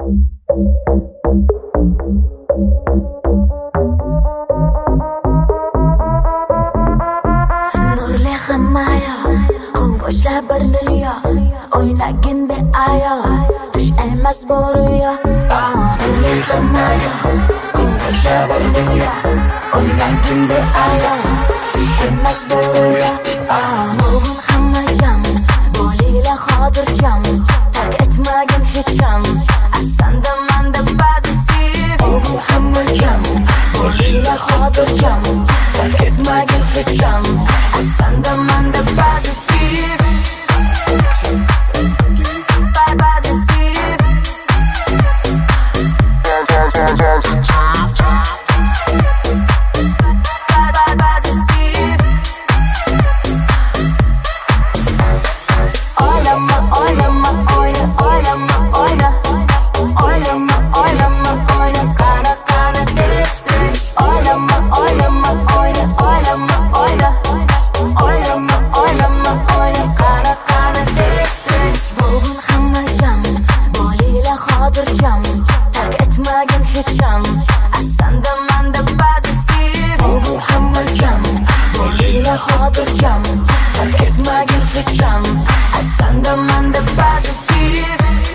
Nurli hammayo quvvashlar bir dunyo o'ynagin beayo tush emas bu rüyo. Nurli hammayo quvvashlar bir dunyo o'ynagin beayo tush emas bu rüyo. Bugun hamma jam bo'linglar xotirjam tark etmagin hecham asanda manda pozitiv. Bugun hamma jam bo'linglar xotirjam tark etmagin hecham asanda manda pozitiv. Xotirjam tark etmagin hecham asanda manda pozitiv.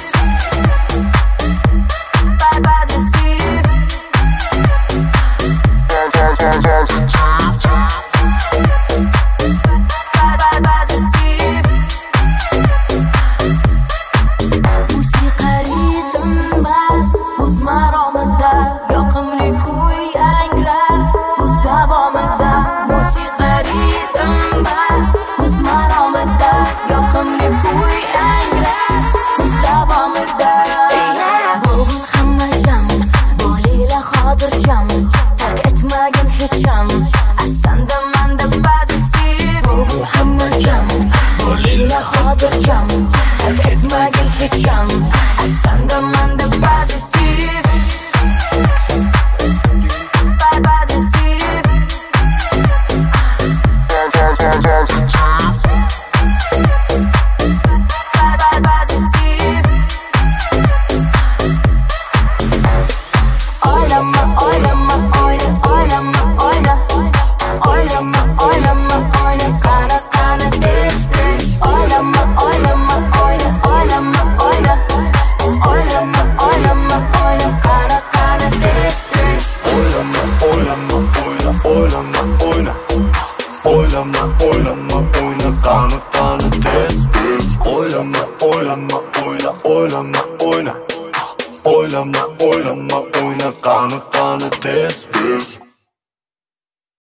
Musiqa ritmbas o'z maromida yoqimli kuy anglar o'z davomida. Musiqa ritmbas o'z maromida yoqimli kuy anglar o'z davomida. Bugun hamma jam bo'linglar xotirjam tark etmagin hecham asanda manda pozitiv. Bugun hamma jam bo'linglar xotirjam tark etmagin hecham asanda manda pozitiv. Oylama, oyna, qani, tez, tez.